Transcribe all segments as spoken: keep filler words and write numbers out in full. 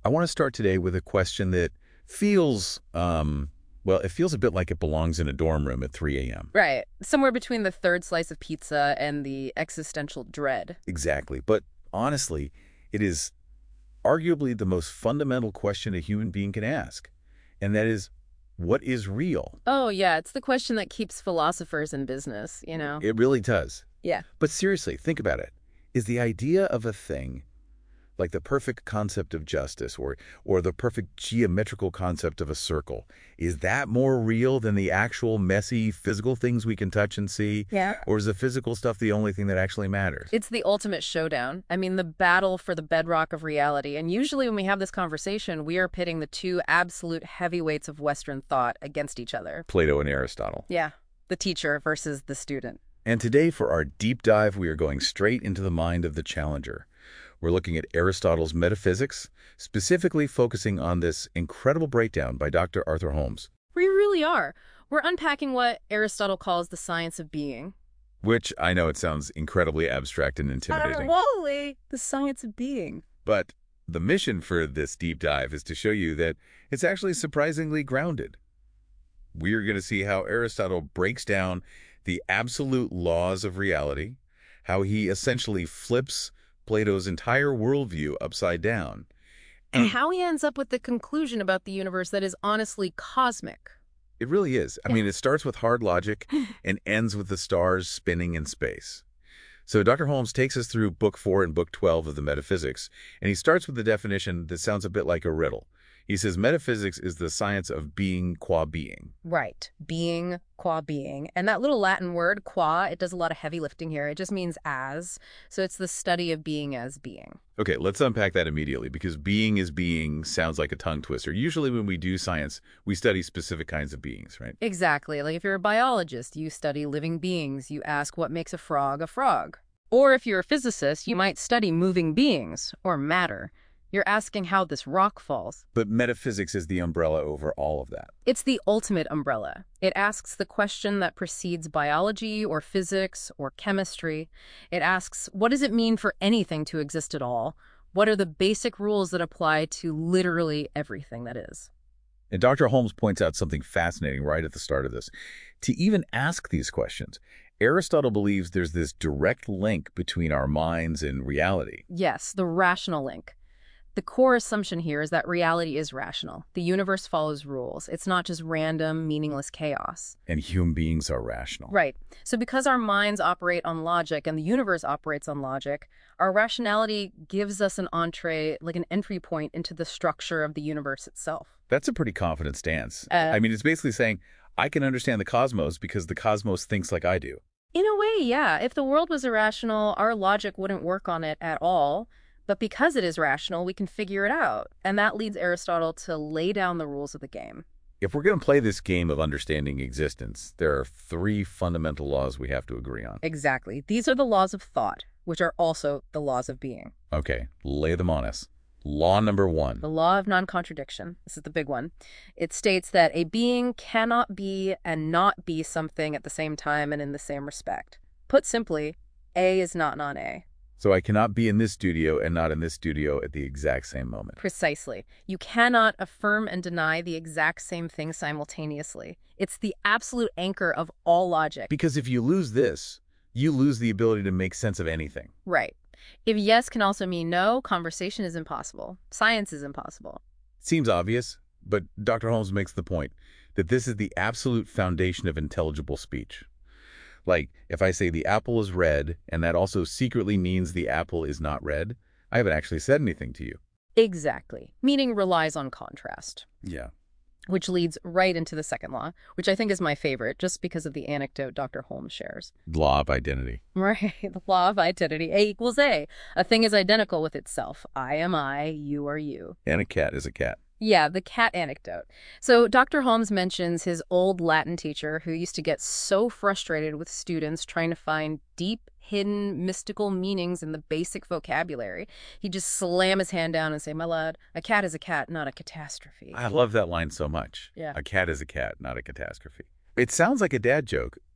I want to start today with a question that feels, um, well, it feels a bit like it belongs in a dorm room at three a m Right. Somewhere between the third slice of pizza and the existential dread. Exactly. But honestly, it is arguably the most fundamental question a human being can ask. And that is, what is real? Oh, yeah, it's the question that keeps philosophers in business, you know? It really does. Yeah. But seriously, think about it. Is the idea of a thing, like the perfect concept of justice or or the perfect geometrical concept of a circle, is that more real than the actual messy physical things we can touch and see? Yeah. Or is the physical stuff the only thing that actually matters? It's the ultimate showdown. I mean, the battle for the bedrock of reality. And usually when we have this conversation, we are pitting the two absolute heavyweights of Western thought against each other. Plato and Aristotle. Yeah. The teacher versus the student. And today, for our deep dive, we are going straight into the mind of the challenger. We're looking at Aristotle's metaphysics, specifically focusing on this incredible breakdown by Doctor Arthur Holmes. We really are. We're unpacking what Aristotle calls the science of being. Which, I know it sounds incredibly abstract and intimidating. Wally! The science of being. But the mission for this deep dive is to show you that it's actually surprisingly grounded. We're going to see how Aristotle breaks down the absolute laws of reality, how he essentially flips Plato's entire worldview upside down. And how he ends up with the conclusion about the universe that is honestly cosmic. It really is. I mean, it starts with hard logic and ends with the stars spinning in space. So Doctor Holmes takes us through Book four and Book twelve of the Metaphysics, and he starts with the definition that sounds a bit like a riddle. He says metaphysics is the science of being qua being. Right. Being qua being. And that little Latin word, qua, it does a lot of heavy lifting here. It just means as. So it's the study of being as being. Okay, let's unpack that immediately, because being is being sounds like a tongue twister. Usually when we do science, we study specific kinds of beings, right? Exactly. Like if you're a biologist, you study living beings. You ask what makes a frog a frog. Or if you're a physicist, you might study moving beings or matter. You're asking how this rock falls. But metaphysics is the umbrella over all of that. It's the ultimate umbrella. It asks the question that precedes biology or physics or chemistry. It asks, what does it mean for anything to exist at all? What are the basic rules that apply to literally everything that is? And Doctor Holmes points out something fascinating right at the start of this. To even ask these questions, Aristotle believes there's this direct link between our minds and reality. Yes, the rational link. The core assumption here is that reality is rational. The universe follows rules. It's not just random, meaningless chaos. And human beings are rational. Right. So because our minds operate on logic and the universe operates on logic, our rationality gives us an entree, like an entry point into the structure of the universe itself. That's a pretty confident stance. Uh, I mean, it's basically saying, I can understand the cosmos because the cosmos thinks like I do. In a way, yeah. If the world was irrational, our logic wouldn't work on it at all. But because it is rational, we can figure it out. And that leads Aristotle to lay down the rules of the game. If we're going to play this game of understanding existence, there are three fundamental laws we have to agree on. Exactly. These are the laws of thought, which are also the laws of being. Okay, lay them on us. Law number one. The law of non-contradiction. This is the big one. It states that a being cannot be and not be something at the same time and in the same respect. Put simply, A is not non-A. So I cannot be in this studio and not in this studio at the exact same moment. Precisely. You cannot affirm and deny the exact same thing simultaneously. It's the absolute anchor of all logic. Because if you lose this, you lose the ability to make sense of anything. Right. If yes can also mean no, conversation is impossible. Science is impossible. Seems obvious, but Doctor Holmes makes the point that this is the absolute foundation of intelligible speech. Like, if I say the apple is red, and that also secretly means the apple is not red, I haven't actually said anything to you. Exactly. Meaning relies on contrast. Yeah. Which leads right into the second law, which I think is my favorite, just because of the anecdote Doctor Holmes shares. Law of identity. Right. The law of identity. A equals A. A thing is identical with itself. I am I, you are you. And a cat is a cat. Yeah, the cat anecdote. So Doctor Holmes mentions his old Latin teacher who used to get so frustrated with students trying to find deep, hidden, mystical meanings in the basic vocabulary. He'd just slam his hand down and say, my lad, a cat is a cat, not a catastrophe. I love that line so much. Yeah. A cat is a cat, not a catastrophe. It sounds like a dad joke,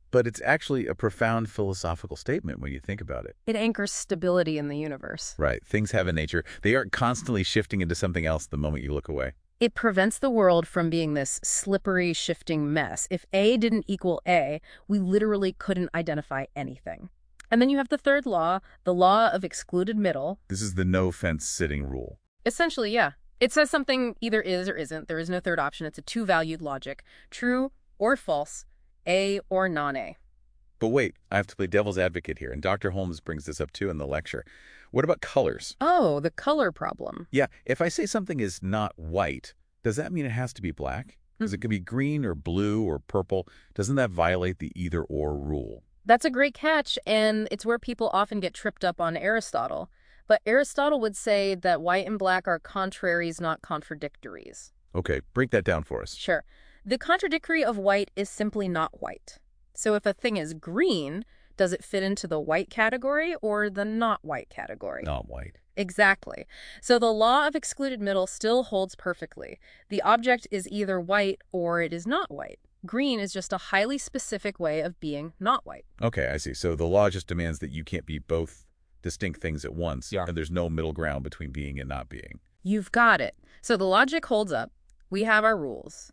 But it's actually a profound philosophical statement when you think about it. It anchors stability in the universe. Right. Things have a nature. They aren't constantly shifting into something else the moment you look away. It prevents the world from being this slippery, shifting mess. If A didn't equal A, we literally couldn't identify anything. And then you have the third law, the law of excluded middle. This is the no-fence sitting rule. Essentially, yeah. It says something either is or isn't. There is no third option. It's a two-valued logic. True or false, A or non-A. But wait, I have to play devil's advocate here, and Doctor Holmes brings this up too in the lecture. What about colors? Oh, the color problem. Yeah, if I say something is not white, does that mean it has to be black? Because it could be green or blue or purple. Doesn't that violate the either-or rule? That's a great catch, and it's where people often get tripped up on Aristotle. But Aristotle would say that white and black are contraries, not contradictories. Okay, break that down for us. Sure. The contradictory of white is simply not white. So if a thing is green, does it fit into the white category or the not white category? Not white. Exactly. So the law of excluded middle still holds perfectly. The object is either white or it is not white. Green is just a highly specific way of being not white. Okay, I see. So the law just demands that you can't be both distinct things at once, Yeah. and there's no middle ground between being and not being. You've got it. So the logic holds up. We have our rules.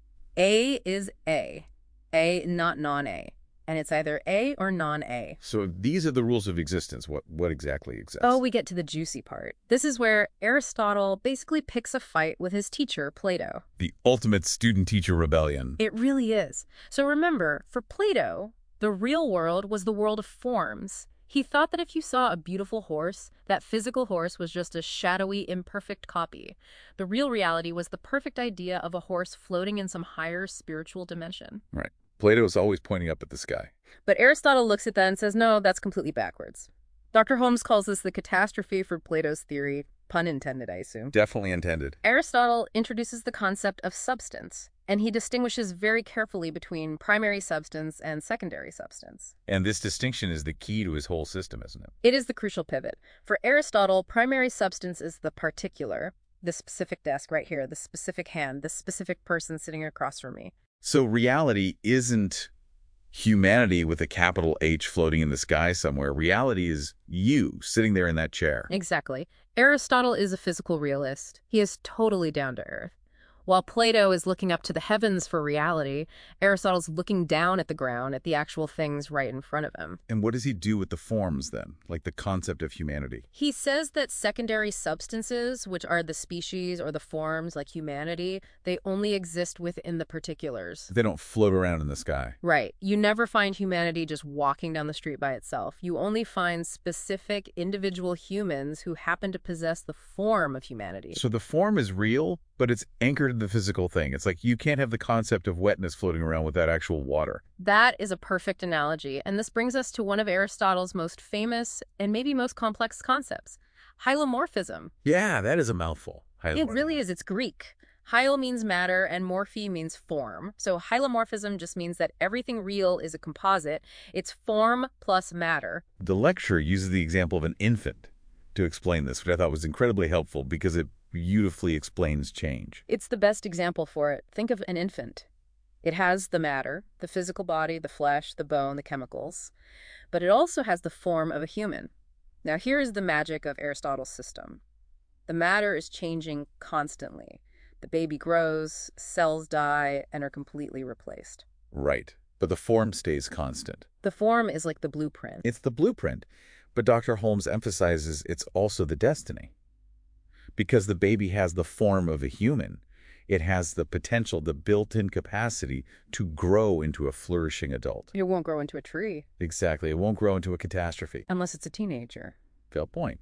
A is A. A, not non-A. And it's either A or non-A. So if these are the rules of existence, what, what exactly exists? Oh, we get to the juicy part. This is where Aristotle basically picks a fight with his teacher, Plato. The ultimate student-teacher rebellion. It really is. So remember, for Plato, the real world was the world of forms. He thought that if you saw a beautiful horse, that physical horse was just a shadowy, imperfect copy. The real reality was the perfect idea of a horse floating in some higher spiritual dimension. Right. Plato is always pointing up at the sky. But Aristotle looks at that and says, no, that's completely backwards. Doctor Holmes calls this the catastrophe for Plato's theory. Pun intended, I assume. Definitely intended. Aristotle introduces the concept of substance, and he distinguishes very carefully between primary substance and secondary substance. And this distinction is the key to his whole system, isn't it? It is the crucial pivot. For Aristotle, primary substance is the particular, the specific desk right here, the specific hand, the specific person sitting across from me. So reality isn't humanity with a capital H floating in the sky somewhere. Reality is you sitting there in that chair. Exactly. Aristotle is a physical realist. He is totally down to earth. While Plato is looking up to the heavens for reality, Aristotle's looking down at the ground, at the actual things right in front of him. And what does he do with the forms then, like the concept of humanity? He says that secondary substances, which are the species or the forms like humanity, they only exist within the particulars. They don't float around in the sky. Right. You never find humanity just walking down the street by itself. You only find specific individual humans who happen to possess the form of humanity. So the form is real, but it's anchored in the physical thing. It's like you can't have the concept of wetness floating around without actual water. That is a perfect analogy, and this brings us to one of Aristotle's most famous and maybe most complex concepts, hylomorphism. Yeah, that is a mouthful. It really is. It's Greek. Hyl means matter and morphe means form. So hylomorphism just means that everything real is a composite. It's form plus matter. The lecture uses the example of an infant to explain this, which I thought was incredibly helpful because it beautifully explains change. It's the best example for it. Think of an infant. It has the matter, the physical body, the flesh, the bone, the chemicals, but it also has the form of a human. Now here is the magic of Aristotle's system. The matter is changing constantly. The baby grows, cells die, and are completely replaced. Right. But the form stays constant. The form is like the blueprint. It's the blueprint. But Doctor Holmes emphasizes it's also the destiny. Because the baby has the form of a human, it has the potential, the built-in capacity to grow into a flourishing adult. It won't grow into a tree. Exactly. It won't grow into a catastrophe. Unless it's a teenager. Fair point.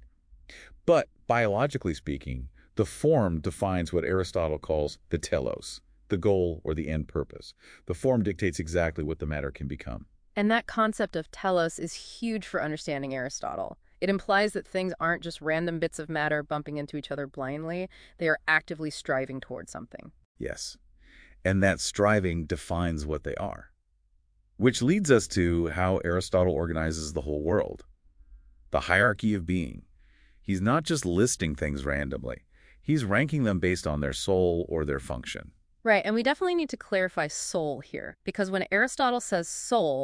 But biologically speaking, the form defines what Aristotle calls the telos, the goal or the end purpose. The form dictates exactly what the matter can become. And that concept of telos is huge for understanding Aristotle. It implies that things aren't just random bits of matter bumping into each other blindly. They are actively striving towards something. Yes. And that striving defines what they are. Which leads us to how Aristotle organizes the whole world. The hierarchy of being. He's not just listing things randomly. He's ranking them based on their soul or their function. Right, and we definitely need to clarify soul here, because when Aristotle says soul,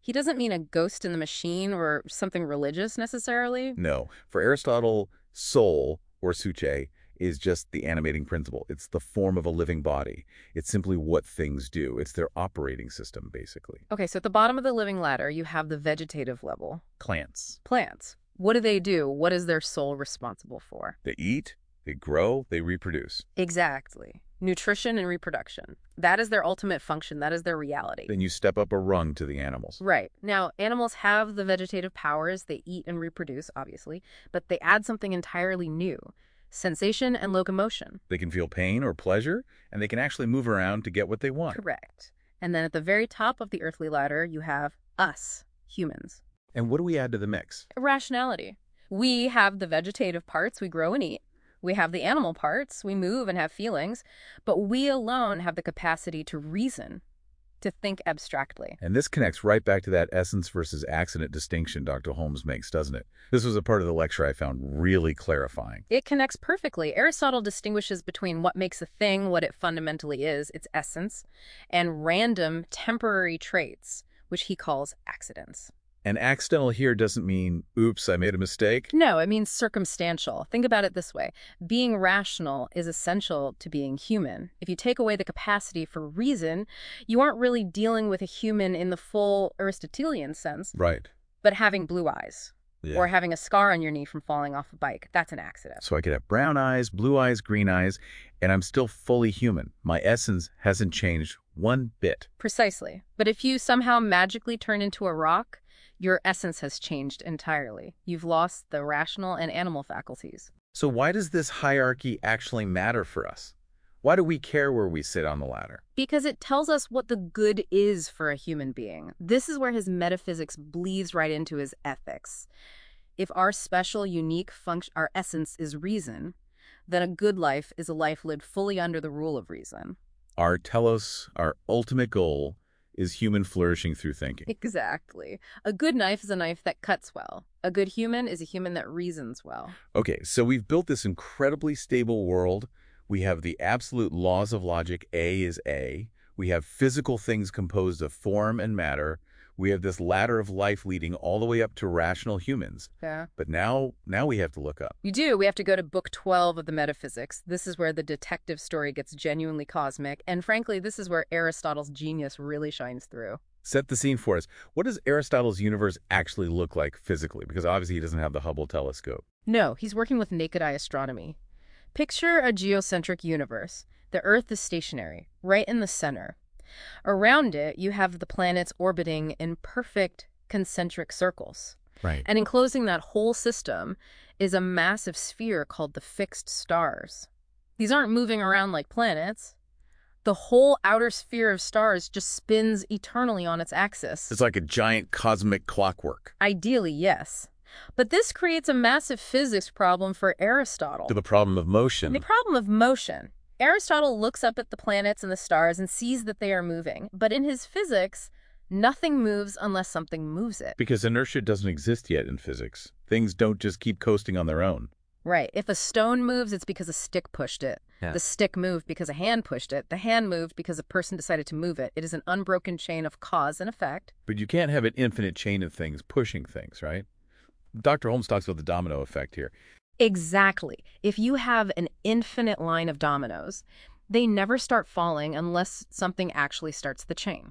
He doesn't mean a ghost in the machine or something religious necessarily. No. For Aristotle, soul, or suche, is just the animating principle. It's the form of a living body. It's simply what things do. It's their operating system, basically. Okay, so at the bottom of the living ladder, you have the vegetative level. Plants. Plants. What do they do? What is their soul responsible for? They eat, they grow, they reproduce. Exactly. Nutrition and reproduction. That is their ultimate function. That is their reality. Then you step up a rung to the animals. Right. Now, animals have the vegetative powers. They eat and reproduce, obviously, but they add something entirely new. Sensation and locomotion. They can feel pain or pleasure, and they can actually move around to get what they want. Correct. And then at the very top of the earthly ladder, you have us, humans. And what do we add to the mix? Irrationality. We have the vegetative parts, we grow and eat. We have the animal parts, we move and have feelings. But we alone have the capacity to reason, to think abstractly. And this connects right back to that essence versus accident distinction Doctor Holmes makes, doesn't it? This was a part of the lecture I found really clarifying. It connects perfectly. Aristotle distinguishes between what makes a thing what it fundamentally is, its essence, and random, temporary traits, which he calls accidents. And accidental here doesn't mean, oops, I made a mistake. No, it means circumstantial. Think about it this way. Being rational is essential to being human. If you take away the capacity for reason, you aren't really dealing with a human in the full Aristotelian sense. Right. But having blue eyes, yeah, or having a scar on your knee from falling off a bike, that's an accident. So I could have brown eyes, blue eyes, green eyes, and I'm still fully human. My essence hasn't changed one bit. Precisely. But if you somehow magically turn into a rock, your essence has changed entirely. You've lost the rational and animal faculties. So why does this hierarchy actually matter for us? Why do we care where we sit on the ladder? Because it tells us what the good is for a human being. This is where his metaphysics bleeds right into his ethics. If our special, unique function, our essence is reason, then a good life is a life lived fully under the rule of reason. Our telos, our ultimate goal, is human flourishing through thinking. Exactly. A good knife is a knife that cuts well. A good human is a human that reasons well. Okay, so we've built this incredibly stable world. We have the absolute laws of logic. A is A. We have physical things composed of form and matter. We have this ladder of life leading all the way up to rational humans. Yeah. But now, now we have to look up. You do. We have to go to book twelve of the Metaphysics. This is where the detective story gets genuinely cosmic. And frankly, this is where Aristotle's genius really shines through. Set the scene for us. What does Aristotle's universe actually look like physically? Because obviously he doesn't have the Hubble telescope. No, he's working with naked eye astronomy. Picture a geocentric universe. The Earth is stationary, right in the center. Around it, you have the planets orbiting in perfect concentric circles. Right. And enclosing that whole system is a massive sphere called the fixed stars. These aren't moving around like planets. The whole outer sphere of stars just spins eternally on its axis. It's like a giant cosmic clockwork. Ideally, yes. But this creates a massive physics problem for Aristotle. To the problem of motion. The problem of motion. Aristotle looks up at the planets and the stars and sees that they are moving. But in his physics, nothing moves unless something moves it. Because inertia doesn't exist yet in physics. Things don't just keep coasting on their own. Right. If a stone moves, it's because a stick pushed it. Yeah. The stick moved because a hand pushed it. The hand moved because a person decided to move it. It is an unbroken chain of cause and effect. But you can't have an infinite chain of things pushing things, right? Doctor Holmes talks about the domino effect here. Exactly. If you have an infinite line of dominoes, they never start falling unless something actually starts the chain.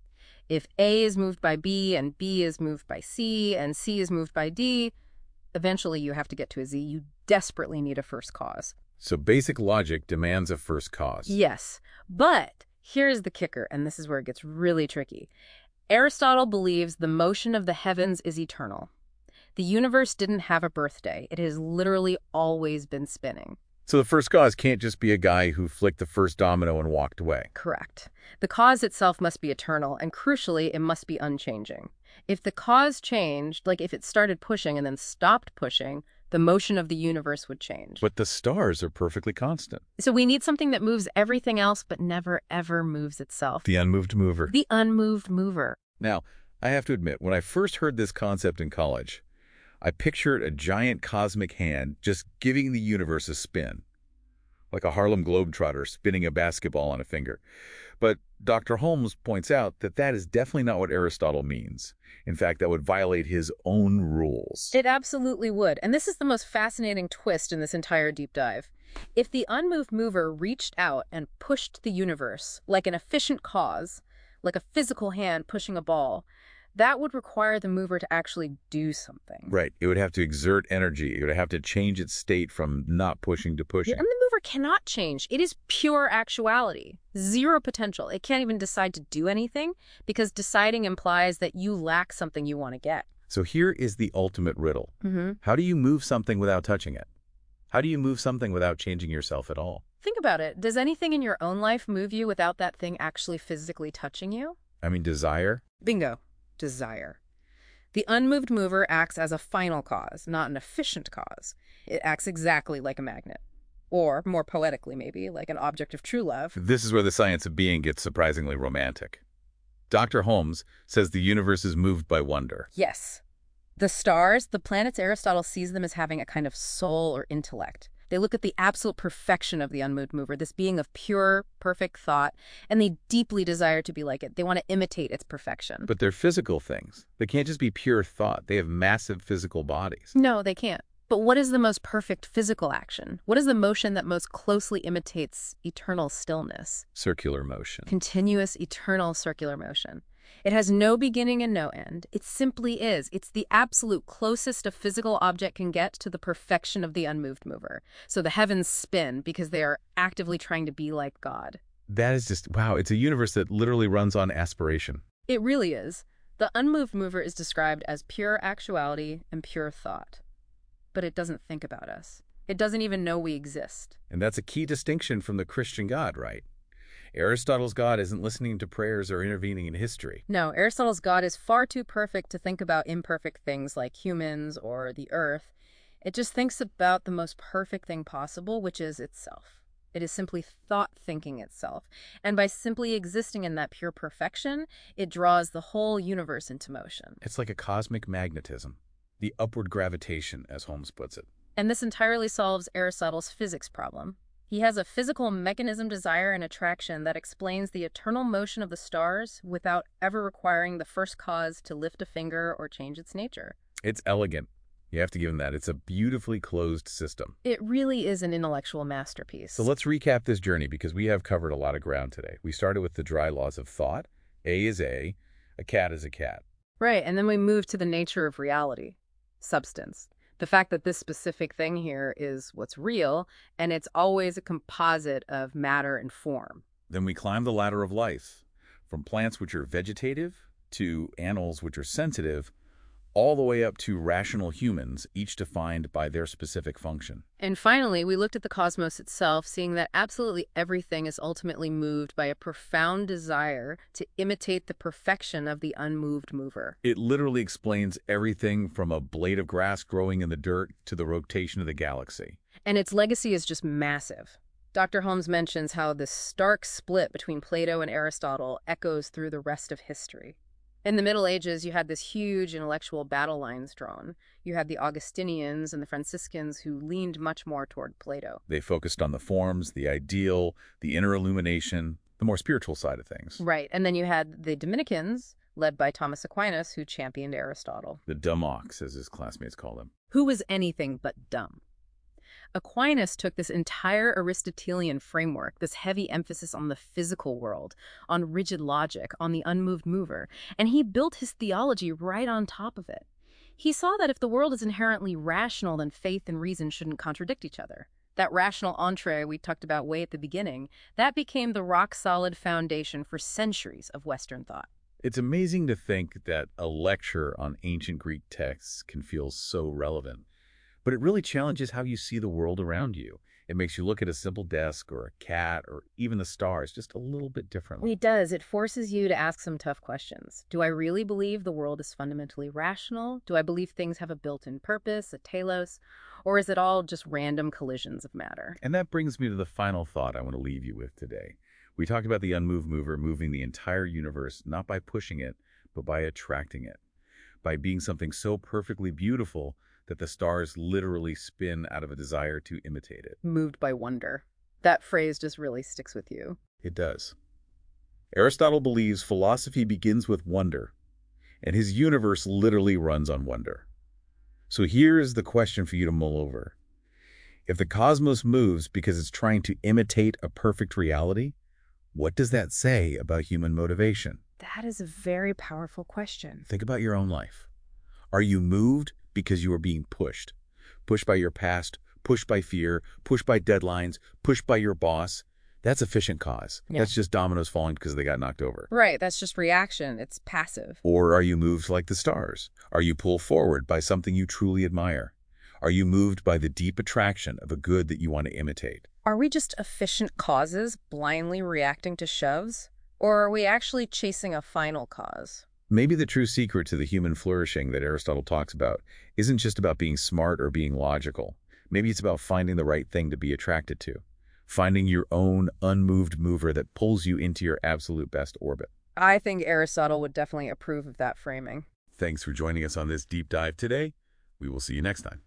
If A is moved by B and B is moved by C and C is moved by D, eventually you have to get to a Z. You desperately need a first cause. So basic logic demands a first cause. Yes, but here's the kicker, and this is where it gets really tricky. Aristotle believes the motion of the heavens is eternal. The universe didn't have a birthday. It has literally always been spinning. So the first cause can't just be a guy who flicked the first domino and walked away. Correct. The cause itself must be eternal, and crucially, it must be unchanging. If the cause changed, like if it started pushing and then stopped pushing, the motion of the universe would change. But the stars are perfectly constant. So we need something that moves everything else but never, ever moves itself. The unmoved mover. The unmoved mover. Now, I have to admit, when I first heard this concept in college, I pictured a giant cosmic hand just giving the universe a spin. like a Harlem Globetrotter spinning a basketball on a finger. But Doctor Holmes points out that that is definitely not what Aristotle means. In fact, that would violate his own rules. It absolutely would. And this is the most fascinating twist in this entire deep dive. If the unmoved mover reached out and pushed the universe like an efficient cause, like a physical hand pushing a ball, that would require the mover to actually do something. Right. It would have to exert energy. It would have to change its state from not pushing to pushing. Yeah, and the mover cannot change. It is pure actuality, zero potential. It can't even decide to do anything because deciding implies that you lack something you want to get. So here is the ultimate riddle. Mm-hmm. How do you move something without touching it? How do you move something without changing yourself at all? Think about it. Does anything in your own life move you without that thing actually physically touching you? I mean, desire? Bingo. Desire. The unmoved mover acts as a final cause, not an efficient cause. It acts exactly like a magnet. Or, more poetically maybe, like an object of true love. This is where the science of being gets surprisingly romantic. Doctor Holmes says the universe is moved by wonder. Yes. The stars, the planets, Aristotle sees them as having a kind of soul or intellect. They look at the absolute perfection of the unmoved mover, this being of pure, perfect thought, and they deeply desire to be like it. They want to imitate its perfection. But they're physical things. They can't just be pure thought. They have massive physical bodies. No, they can't. But what is the most perfect physical action? What is the motion that most closely imitates eternal stillness? Circular motion. Continuous, eternal circular motion. It has no beginning and no end. It simply is. It's the absolute closest a physical object can get to the perfection of the unmoved mover. So the heavens spin because they are actively trying to be like God. That is just, wow, it's a universe that literally runs on aspiration. It really is. The unmoved mover is described as pure actuality and pure thought. But it doesn't think about us. It doesn't even know we exist. And that's a key distinction from the Christian God, right? Aristotle's God isn't listening to prayers or intervening in history. No, Aristotle's God is far too perfect to think about imperfect things like humans or the earth. It just thinks about the most perfect thing possible, which is itself. It is simply thought thinking itself. And by simply existing in that pure perfection, it draws the whole universe into motion. It's like a cosmic magnetism, the upward gravitation, as Holmes puts it. And this entirely solves Aristotle's physics problem. He has a physical mechanism, desire, and attraction that explains the eternal motion of the stars without ever requiring the first cause to lift a finger or change its nature. It's elegant. You have to give him that. It's a beautifully closed system. It really is an intellectual masterpiece. So let's recap this journey because we have covered a lot of ground today. We started with the dry laws of thought. A is A. A cat is a cat. Right, and then we moved to the nature of reality, substance. The fact that this specific thing here is what's real, and it's always a composite of matter and form. Then we climb the ladder of life, from plants which are vegetative to animals which are sensitive, all the way up to rational humans, each defined by their specific function. And finally, we looked at the cosmos itself, seeing that absolutely everything is ultimately moved by a profound desire to imitate the perfection of the unmoved mover. It literally explains everything from a blade of grass growing in the dirt to the rotation of the galaxy. And its legacy is just massive. Doctor Holmes mentions how this stark split between Plato and Aristotle echoes through the rest of history. In the Middle Ages, you had this huge intellectual battle lines drawn. You had the Augustinians and the Franciscans who leaned much more toward Plato. They focused on the forms, the ideal, the inner illumination, the more spiritual side of things. Right. And then you had the Dominicans, led by Thomas Aquinas, who championed Aristotle. The dumb ox, as his classmates call him. Who was anything but dumb. Aquinas took this entire Aristotelian framework, this heavy emphasis on the physical world, on rigid logic, on the unmoved mover, and he built his theology right on top of it. He saw that if the world is inherently rational, then faith and reason shouldn't contradict each other. That rational entree we talked about way at the beginning, that became the rock-solid foundation for centuries of Western thought. It's amazing to think that a lecture on ancient Greek texts can feel so relevant. But it really challenges how you see the world around you. It makes you look at a simple desk or a cat or even the stars just a little bit differently. It does. It forces you to ask some tough questions. Do I really believe the world is fundamentally rational? Do I believe things have a built-in purpose, a telos? Or is it all just random collisions of matter? And that brings me to the final thought I want to leave you with today. We talked about the unmoved mover moving the entire universe, not by pushing it, but by attracting it. By being something so perfectly beautiful that the stars literally spin out of a desire to imitate it. Moved by wonder. That phrase just really sticks with you. It does. Aristotle believes philosophy begins with wonder, and his universe literally runs on wonder. So here is the question for you to mull over. If the cosmos moves because it's trying to imitate a perfect reality, what does that say about human motivation? That is a very powerful question. Think about your own life. Are you moved because you are being pushed? Pushed by your past, pushed by fear, pushed by deadlines, pushed by your boss? That's efficient cause. Yeah. That's just dominoes falling because they got knocked over. Right, that's just reaction. It's passive. Or are you moved like the stars? Are you pulled forward by something you truly admire? Are you moved by the deep attraction of a good that you want to imitate? Are we just efficient causes blindly reacting to shoves? Or are we actually chasing a final cause? Maybe the true secret to the human flourishing that Aristotle talks about isn't just about being smart or being logical. Maybe it's about finding the right thing to be attracted to. Finding your own unmoved mover that pulls you into your absolute best orbit. I think Aristotle would definitely approve of that framing. Thanks for joining us on this deep dive today. We will see you next time.